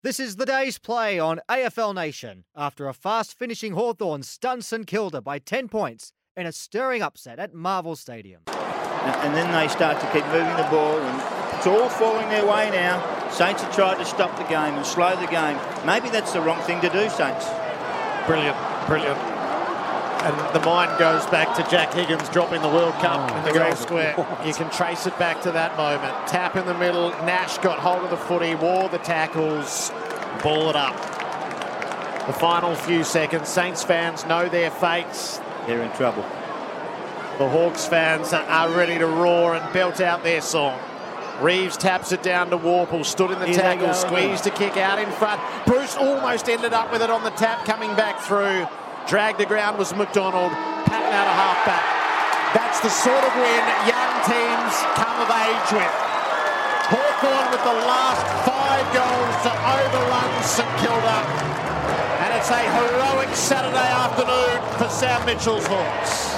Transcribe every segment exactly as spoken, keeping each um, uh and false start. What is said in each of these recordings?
This is the day's play on A F L Nation after a fast-finishing Hawthorn stunned St Kilda by ten points in a stirring upset at Marvel Stadium. And then they start to keep moving the ball, and it's all falling their way now. Saints have tried to stop the game and slow the game. Maybe that's the wrong thing to do, Saints. Brilliant, brilliant. And the mind goes back to Jack Higgins dropping the World Cup oh, in the goal square. You can trace it back to that moment. Tap in the middle. Nash got hold of the footy, wore the tackles, ball it up. The final few seconds, Saints fans know their fates. They're in trouble. The Hawks fans are ready to roar and belt out their song. Reeves taps it down to Warple, stood in the Here tackle, squeezed to kick out in front. Bruce almost ended up with it on the tap, coming back through. Dragged the ground was McDonald, patting out a halfback. That's the sort of win young teams come of age with. Hawthorn with the last five goals to overrun St Kilda. And it's a heroic Saturday afternoon for Sam Mitchell's Hawks.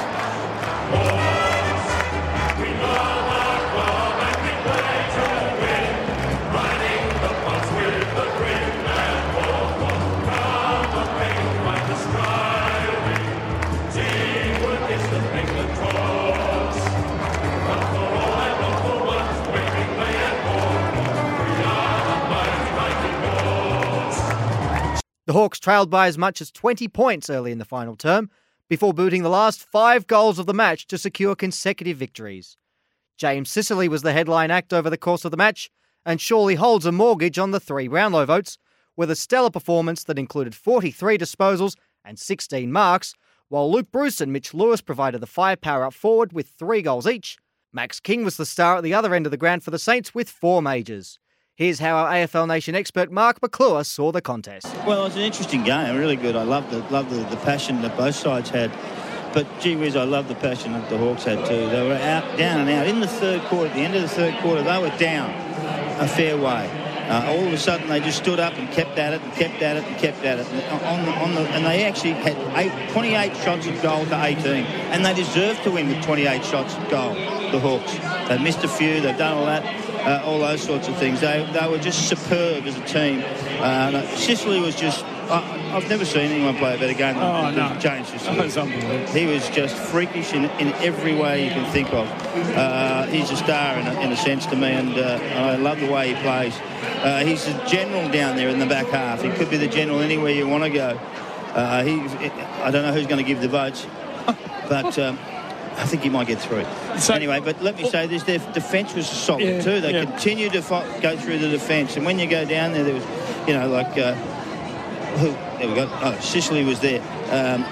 The Hawks trailed by as much as twenty points early in the final term before booting the last five goals of the match to secure consecutive victories. James Sicily was the headline act over the course of the match and surely holds a mortgage on the three Brownlow votes with a stellar performance that included forty-three disposals and sixteen marks, while Luke Bruce and Mitch Lewis provided the firepower up forward with three goals each. Max King was the star at the other end of the ground for the Saints with four majors. Here's how our A F L Nation expert Mark McClure saw the contest. Well, it was an interesting game, really good. I loved the, loved the, the passion that both sides had. But, gee whiz, I love the passion that the Hawks had too. They were out, down and out. In the third quarter, at the end of the third quarter, they were down a fair way. Uh, all of a sudden, they just stood up and kept at it and kept at it and kept at it. And, on the, on the, and they actually had eight, twenty-eight shots at goal to eighteen. And they deserved to win with twenty-eight shots at goal, the Hawks. They missed a few. They've done all that. Uh, all those sorts of things. They they were just superb as a team. Uh, Sicily was just... Uh, I've never seen anyone play a better game than, oh, than no. James Sicily. That was unbelievable. He was just freakish in, in every way you can think of. Uh, he's a star in a, in a sense to me, and uh, I love the way he plays. Uh, he's a general down there in the back half. He could be the general anywhere you want to go. Uh, he, I don't know who's going to give the votes, but... Um, I think he might get through. So, anyway, but let me say this, their defence was solid yeah, too. They yeah. continued to fight, go through the defence. And when you go down there, there was, you know, like, uh, who, there we go, oh, Sicily was there. Um,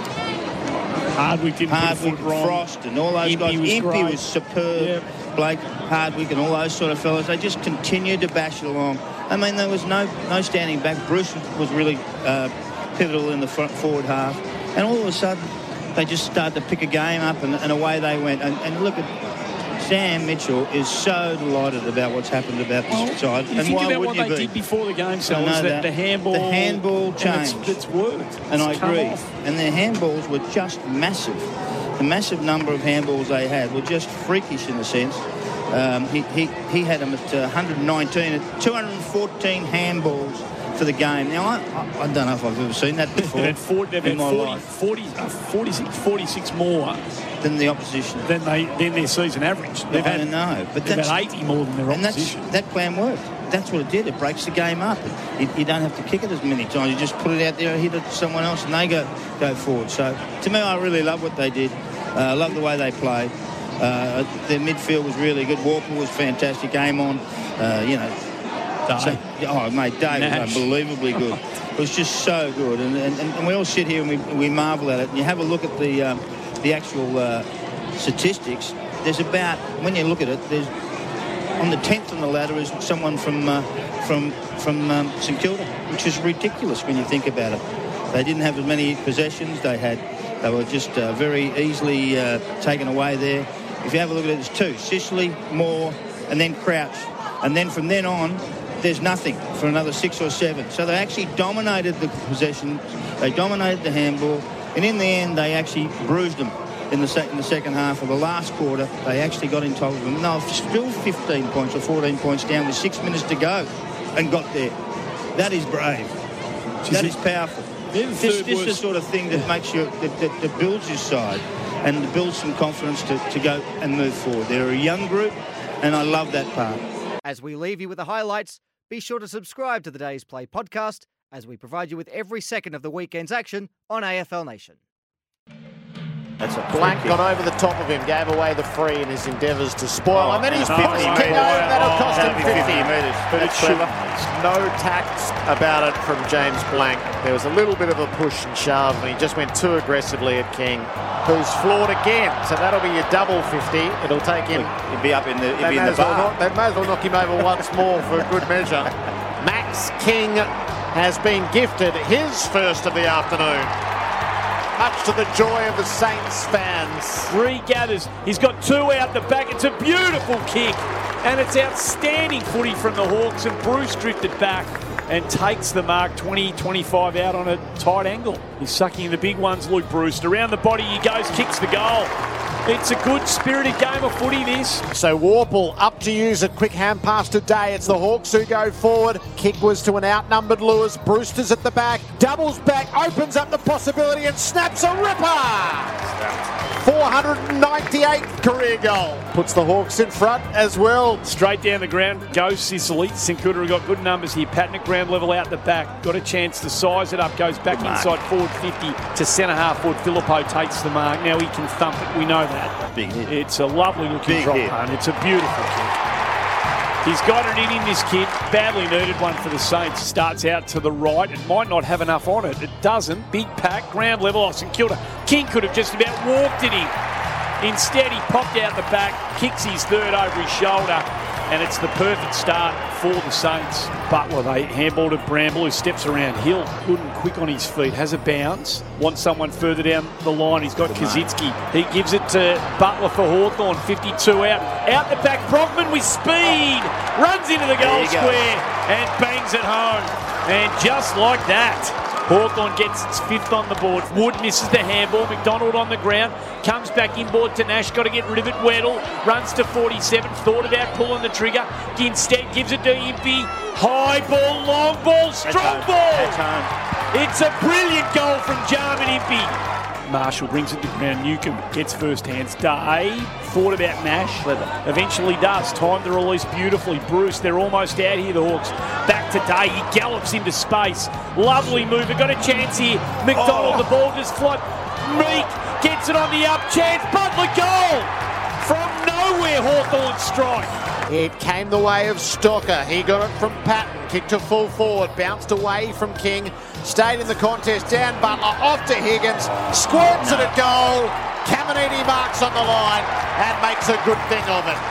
Hardwick didn't Hardwick, put wrong. Frost and all those Impey guys. Was Impey great. was superb. Yeah. Blake, Hardwick and all those sort of fellas. They just continued to bash it along. I mean, there was no no standing back. Bruce was really uh, pivotal in the front forward half. And all of a sudden, they just started to pick a game up, and, and away they went. And, and look at Sam Mitchell is so delighted about what's happened about this well, side. You and think why about would what you they be? did before the game, so I was know that that. the handball, the handball changed. And it's, it's worked. And it's I agree. Off. And their handballs were just massive. The massive number of handballs they had were just freakish in a sense. Um, he, he, he had them at uh, one hundred nineteen, at two hundred fourteen handballs for the game. Now, I, I, I don't know if I've ever seen that before they've had, forty, they've in had my forty, life. forty, uh, forty-six, forty-six more than the opposition. Than, they, than their season average. They've I had, know, but they've that's, had eighty more than their and opposition. And that plan worked. That's what it did. It breaks the game up. You, you don't have to kick it as many times. You just put it out there and hit it to someone else, and they go go forward. So, to me, I really love what they did. I uh, love the way they played. Uh, their midfield was really good. Warple was fantastic. Game on, uh, you know. So, oh, mate, Dave Nash. was unbelievably good. It was just so good. And, and, and we all sit here and we, we marvel at it. And you have a look at the um, the actual uh, statistics. There's about, when you look at it, there's on the tenth on the ladder is someone from uh, from from um, St Kilda, which is ridiculous when you think about it. They didn't have as many possessions. They had, they were just uh, very easily uh, taken away there. If you have a look at it, there's two: Sicily, Moore, and then Crouch, and then from then on, there's nothing for another six or seven. So they actually dominated the possession. They dominated the handball, and in the end, they actually bruised them. In the, sec- in the second half of the last quarter, they actually got in top of them. No, still fifteen points or fourteen points down with six minutes to go and got there. That is brave. Jeez, That is powerful. They're the This, third this is the worst. sort of thing that makes you, that, that, that builds your side and builds some confidence to, to go and move forward. They're a young group, and I love that part. As we leave you with the highlights, be sure to subscribe to the Day's Play podcast as we provide you with every second of the weekend's action on A F L Nation. That's a Blank got over the top of him, gave away the free in his endeavours to spoil, and then he's pushed King over. That'll cost him fifty. But it should. No tact about it from James Blank. There was a little bit of a push and shove, and he just went too aggressively at King, who's floored again. So that'll be your double fifty. It'll take him. He'd be up in the, he'd They be may, in the as well bar. knock, they may as well knock him over once more for good measure. Max King has been gifted his first of the afternoon, much to the joy of the Saints fans. Regathers. He's got two out the back. It's a beautiful kick. And it's outstanding footy from the Hawks. And Bruce drifted back and takes the mark. twenty twenty-five out on a tight angle. He's sucking the big ones, Luke Bruce. Around the body he goes, kicks the goal. It's a good spirited game of footy, this. So Warple up to use a quick hand pass today. It's the Hawks who go forward. Kick was to an outnumbered Lewis. Brewster's at the back. Doubles back, opens up the possibility and snaps a ripper. four hundred ninety-eighth career goal. Puts the Hawks in front as well. Straight down the ground goes Sicily. St Kilda have got good numbers here. Patton at ground level out the back. Got a chance to size it up. Goes back inside forward fifty to centre half forward. Filippo takes the mark. Now he can thump it. We know that. Big hit. It's a lovely looking Big drop hit. punt. It's a beautiful kick. He's got it in him, this kid. Badly needed one for the Saints. Starts out to the right. It might not have enough on it. It doesn't. Big pack, ground level off St Kilda. King could have just about walked at him. Instead, he popped out the back, kicks his third over his shoulder, and it's the perfect start for the Saints. Butler, they handball to Bramble, who steps around Hill. Good and quick on his feet, has a bounce. Wants someone further down the line. He's got Kaczynski. He gives it to Butler for Hawthorn, fifty-two out. Out the back, Brockman with speed. Runs into the goal square and bangs it home. And just like that, Hawthorn gets its fifth on the board. Wood misses the handball. McDonald on the ground. Comes back inboard to Nash. Got to get rid of it. Weddle runs to forty-seven. Thought about pulling the trigger. Instead gives it to Impey. High ball, long ball, strong ball. It's a brilliant goal from Jarman Impey. Marshall brings it to ground. Newcomb gets first hands. Day thought about Nash. Eventually does. Time to release beautifully. Bruce, they're almost out here, the Hawks. Back to Day. He gallops into space. Lovely mover. Got a chance here. McDonald, oh. The ball just flopped. Meek gets it on the up. Chance. Butler goal. From nowhere, Hawthorn strike. It came the way of Stocker. He got it from Patton. Kicked to full forward. Bounced away from King. Stayed in the contest. Dan Butler off to Higgins. Squirts it at goal. Caminiti marks on the line and makes a good thing of it.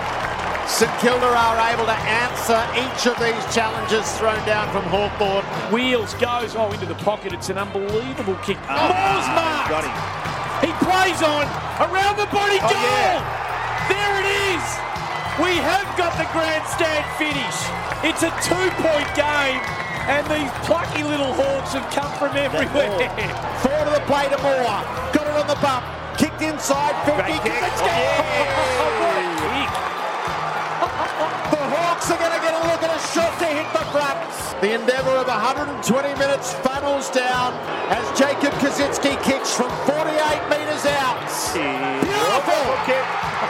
St Kilda are able to answer each of these challenges thrown down from Hawthorn. Wheels goes oh into the pocket. It's an unbelievable kick. Oh, Moore's marked. got him. He plays on around the body. Oh, goal. yeah. There it is. We have got the grandstand finish. It's a two-point game, and these plucky little Hawks have come from everywhere. Forward to the play to Moore. Got it on the bump. Kicked inside fifty. Great kick. It's Oh, yeah. The Hawks are going to get a look at a shot to hit the front. The endeavour of one hundred twenty minutes funnels down as Jacob Kaczynski kicks from forty-eight metres out. Beautiful kick.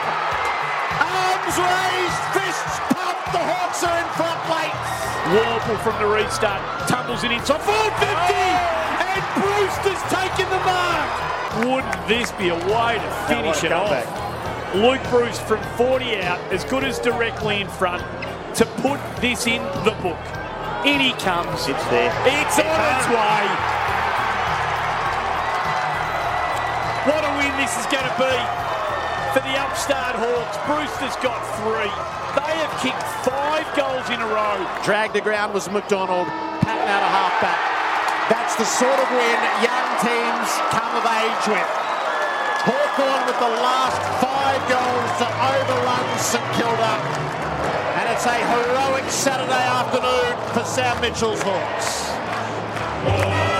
Arms raised, fists pumped. The Hawks are in front late. Warple from the restart tumbles it inside. four fifty, oh. And Brewster's taken the mark. Wouldn't this be a way to finish it off? Luke Bruce from forty out, as good as directly in front, to put this in the book. In he comes. It's there. It's on its way. What a win this is going to be for the upstart Hawks. Brewster's got three. They have kicked five goals in a row. Dragged to ground was McDonald. Patton out of halfback. That's the sort of win young teams come of age with. Hawthorn with the last five goals to overrun St Kilda. And it's a heroic Saturday afternoon for Sam Mitchell's Hawks.